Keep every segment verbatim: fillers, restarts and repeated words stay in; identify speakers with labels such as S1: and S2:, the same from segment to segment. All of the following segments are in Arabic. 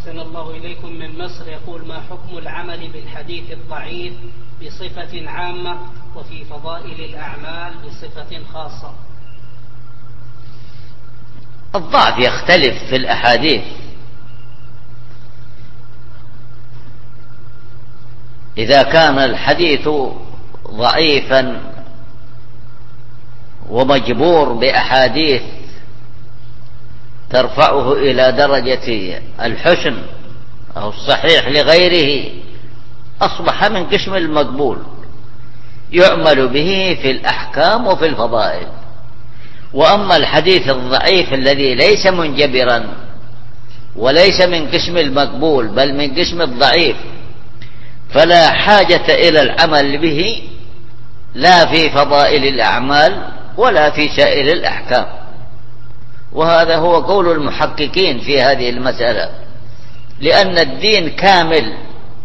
S1: أحسن الله إليكم من مصر، يقول: ما حكم العمل بالحديث الضعيف بصفة عامة وفي فضائل الأعمال بصفة خاصة؟
S2: الضعف يختلف في الأحاديث. إذا كان الحديث ضعيفا ومجبور بأحاديث ترفعه إلى درجة الحسن أو الصحيح لغيره، أصبح من قسم المقبول، يعمل به في الأحكام وفي الفضائل. وأما الحديث الضعيف الذي ليس منجبرا وليس من قسم المقبول بل من قسم الضعيف، فلا حاجة إلى العمل به لا في فضائل الأعمال ولا في سائر الأحكام. وهذا هو قول المحققين في هذه المسألة، لأن الدين كامل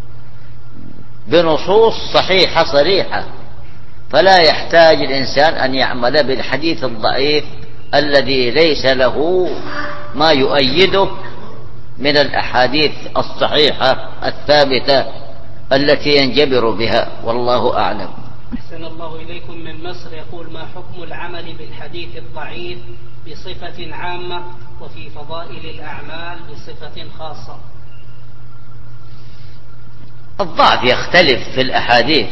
S2: بنصوص صحيحة صريحة، فلا يحتاج الإنسان أن يعمل بالحديث الضعيف الذي ليس له ما يؤيده من الأحاديث الصحيحة الثابتة التي ينجبر بها، والله أعلم.
S1: أحسن الله إليكم من مصر، يقول: ما حكم العمل بالحديث الضعيف بصفة عامة وفي فضائل الأعمال بصفة خاصة؟
S2: الضعف يختلف في الأحاديث.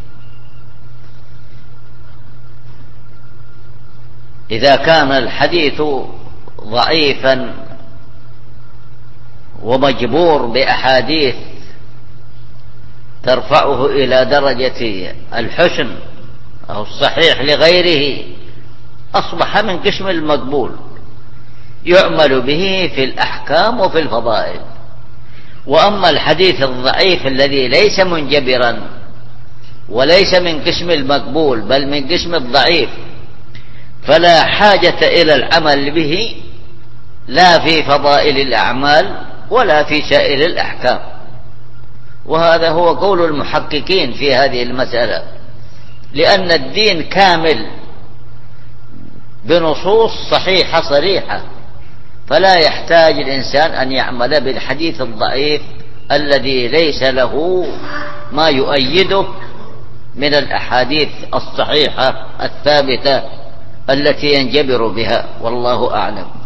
S2: إذا كان الحديث ضعيفا ومجبور بأحاديث ترفعه إلى درجة الحسن أو الصحيح لغيره، أصبح من قسم المقبول، يعمل به في الأحكام وفي الفضائل. وأما الحديث الضعيف الذي ليس منجبرا وليس من قسم المقبول بل من قسم الضعيف، فلا حاجة إلى العمل به لا في فضائل الأعمال ولا في سائر الأحكام. وهذا هو قول المحققين في هذه المسألة، لأن الدين كامل بنصوص صحيحة صريحة، فلا يحتاج الإنسان أن يعمل بالحديث الضعيف الذي ليس له ما يؤيده من الأحاديث الصحيحة الثابتة التي ينجبر بها، والله أعلم.